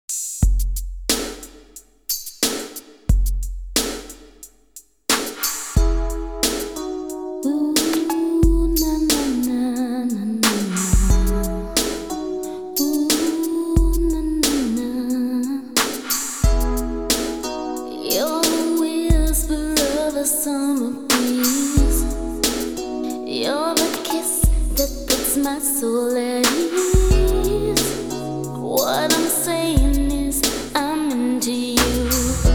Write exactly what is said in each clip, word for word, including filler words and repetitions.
Summer breeze, you're the kiss that puts my soul at ease. What I'm saying is I'm into you.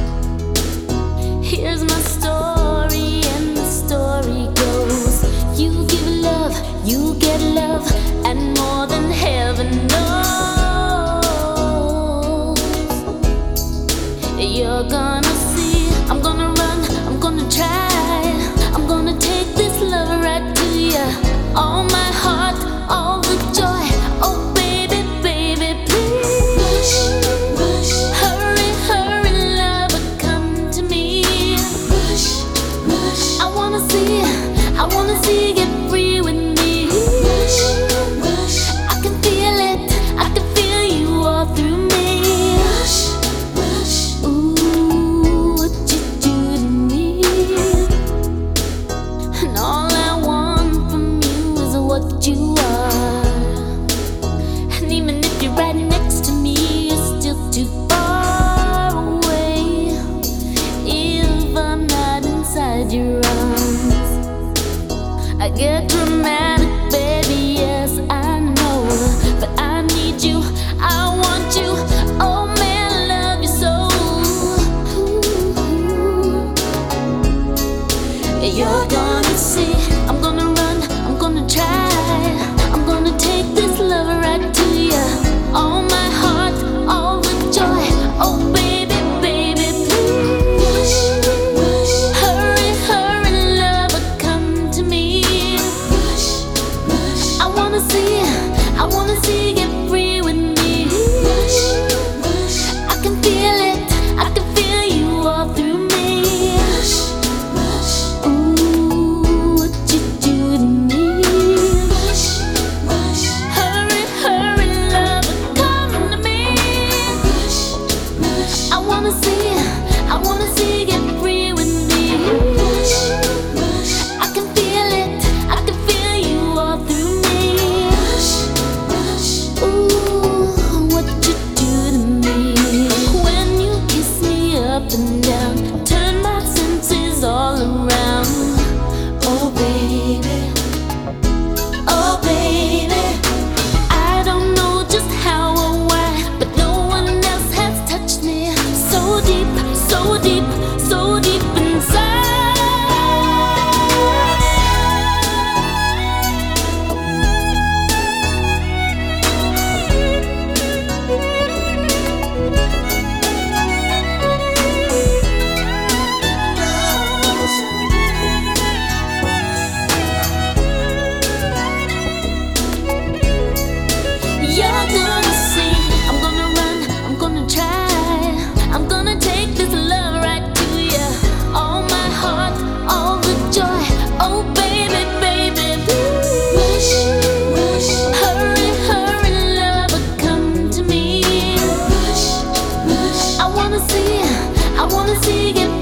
Here's my story and the story goes: you give love, you get love, and more than heaven knows. You're gonna see, I'm gonna run, I'm gonna try, I'm gonna take this love right to you. All my heart, all the joy. Oh baby, baby, please rush, rush. Hurry, hurry, lover, come to me. Rush, rush. I wanna see, I wanna see you get free with me. Rush, rush. I can feel it, I can feel you all through me. Rush, rush. Ooh, what you do to me. And all I want from you is what you are. And even if you're right next to me, you're still too far away. If I'm not inside your arms, I get dramatic, baby, yes, I know. But I need you, I want you. Oh man, I love you so. Ooh. You're gonna see, I'm gonna run, I'm gonna try, I'm gonna take this love right to you. All my heart, all the joy. Oh baby, baby, please rush, rush. Hurry, hurry, lover, come to me. Rush, rush. I wanna see, I wanna see you get free with me. Rush, rush. I can feel it, I can feel you all through me. Rush, rush. Ooh, what you do to me. Rush, rush. Hurry, hurry, lover, come to me. Rush, rush. I wanna see, I wanna see you get free with me. Rush, rush. I can feel it, I can feel you all through me. Rush, rush. Ooh, what you do to me. When you kiss me up and down, turn my senses all around. Oh baby, oh baby, I don't know just how or why, but no one else has touched me so deep, so deep, so deep inside. You're gonna see, I'm gonna run, I'm gonna try, I'm gonna take this love right to you. All my heart, all the joy. Oh baby, baby, please rush, rush. Hurry, hurry, lover, come to me. Rush, rush. I wanna see, I wanna see you.